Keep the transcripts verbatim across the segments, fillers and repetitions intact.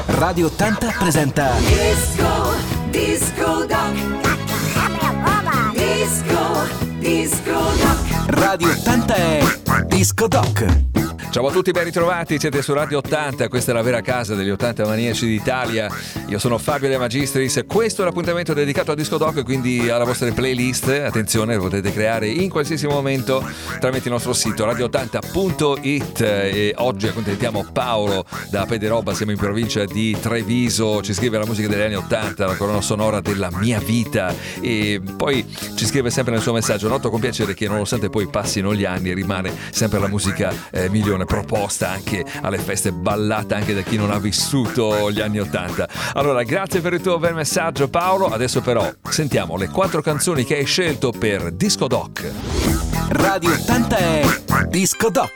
Radio ottanta presenta Disco, Disco Doc. Disco, Disco Doc. Radio ottanta è Disco Doc. Ciao a tutti, ben ritrovati, siete su Radio ottanta, questa è la vera casa degli ottanta maniaci d'Italia. Io sono Fabio De Magistris, questo è l'appuntamento dedicato a Disco Doc, quindi alla vostra playlist. Attenzione, lo potete creare in qualsiasi momento tramite il nostro sito radio ottanta punto it. E oggi accontentiamo Paolo da Pederoba, siamo in provincia di Treviso, ci scrive la musica degli anni ottanta, la colonna sonora della mia vita, e poi ci scrive sempre nel suo messaggio: noto con piacere che nonostante poi passino gli anni rimane sempre la musica eh, migliore, proposta anche alle feste, ballata anche da chi non ha vissuto gli anni ottanta. Allora, grazie per il tuo bel messaggio, Paolo. Adesso però sentiamo le quattro canzoni che hai scelto per Disco Doc. Radio ottanta è Disco Doc.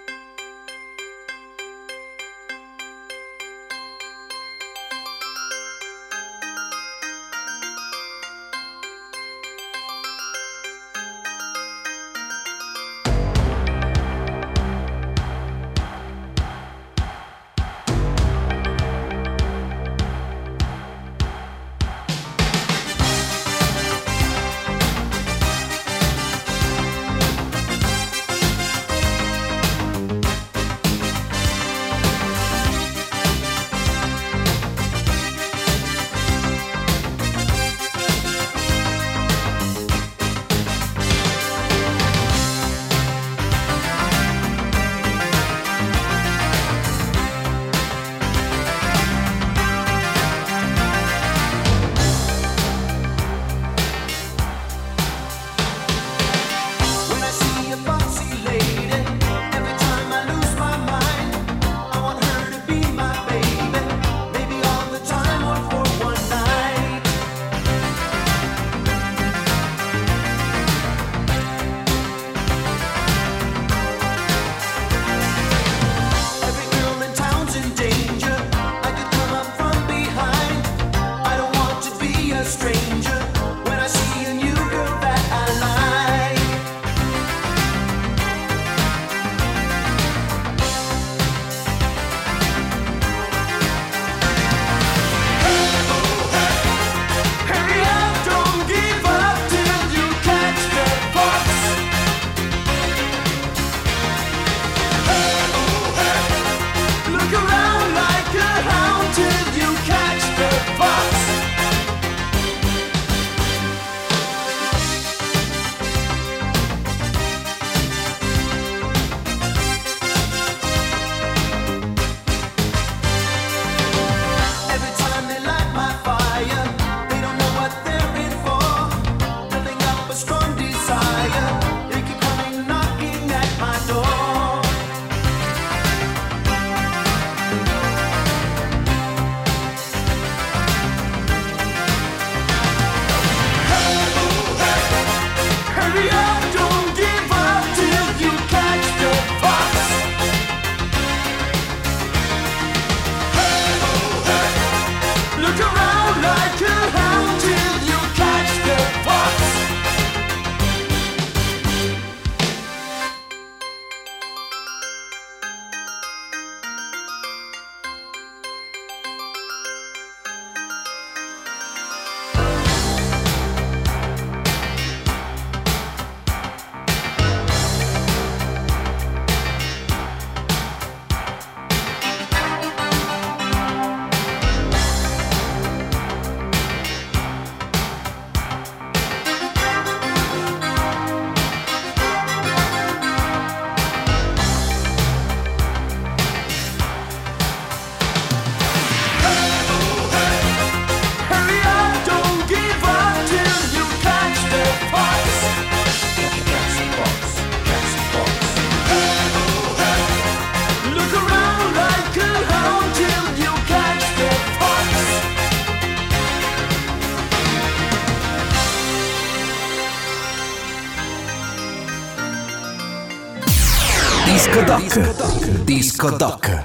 Disco Doc. Disco Doc.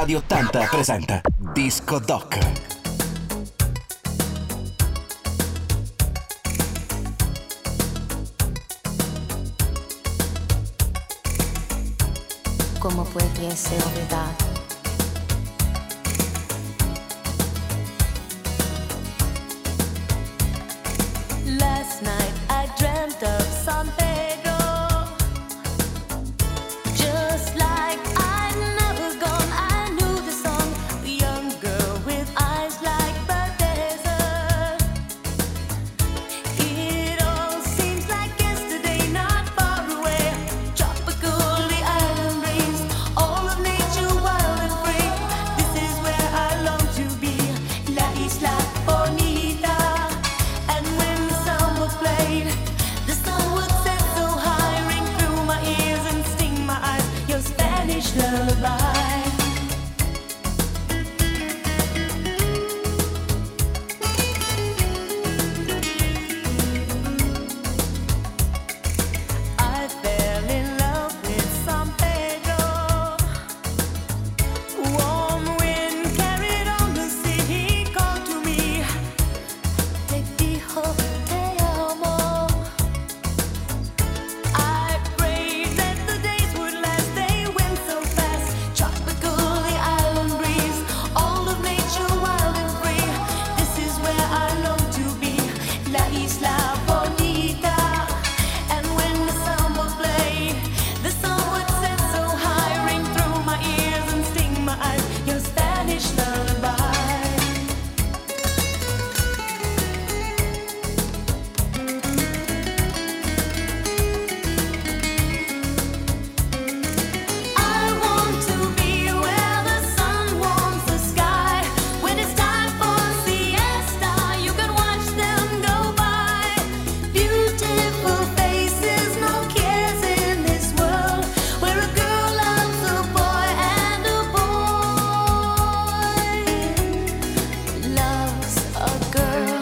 Radio ottanta presenta Disco Doc. ¿Cómo pudiese olvidar? Last night I dreamt of San Pedro, just like I'd never gone. I knew the song, a young girl with eyes like the desert. It all seems like yesterday, not far away. Tropical, the island breeze, all of nature wild and free. This is where I long to be, La Isla Bonita. And when the song was played, the sun would set so high, ring through my ears and sting my eyes, your Spanish lullaby. I fell in love with San Pedro. Warm wind carried on the sea. He called to me, te dijo te amo. I prayed that the days would last. They went so fast. Tropical, the island breeze, all of nature wild and free. This is where I long to be, La Isla Bonita. And when the samba played, the sun would set so high, ring through my ears and sting my eyes, your Spanish lullaby. I want to be where the sun warms the sky. When it's time for siesta, you can watch them go by. Beautiful faces, no cares in this world, where a girl loves a boy and a boy loves a girl.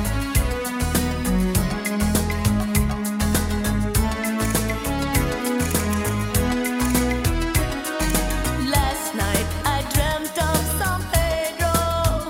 Last night I dreamt of San Pedro.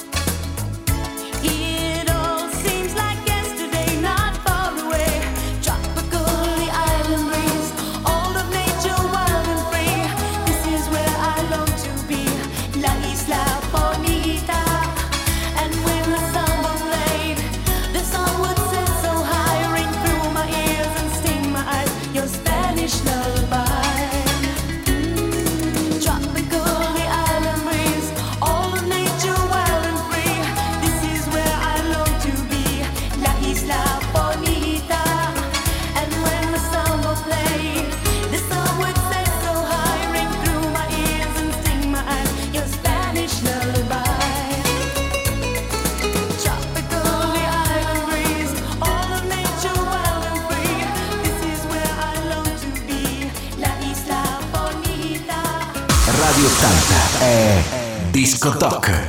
It all seems like yesterday, not far away. Tropical, the island breeze, all of nature wild and free. This is where I long to be, La Isla Bonita. And when the samba played, the sun would set so high, ring through my ears and sting my eyes, your Spanish lullaby. Tropical, the island breeze, all of nature wild and free. This is where I long to be, La Isla Bonita. And when the samba played, the sun would set so high, ring through my ears and sting my eyes, your Spanish lullaby. Tropical, the island breeze, all of nature wild and free. This is where I long to be, La Isla Bonita. Radio ottanta è Disco Doc.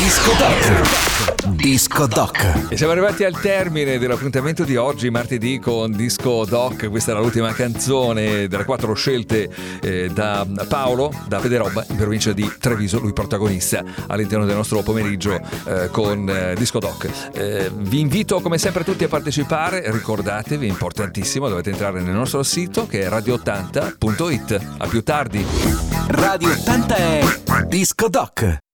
Disco Doc. Disco Doc. E siamo arrivati al termine dell'appuntamento di oggi, martedì, con Disco Doc. Questa era l'ultima canzone delle quattro scelte eh, da Paolo, da Pederobba, in provincia di Treviso, lui protagonista all'interno del nostro pomeriggio eh, con eh, Disco Doc. Eh, vi invito come sempre tutti a partecipare, ricordatevi, è importantissimo, dovete entrare nel nostro sito che è radio ottanta punto it. A più tardi. Radio ottanta è Disco Doc.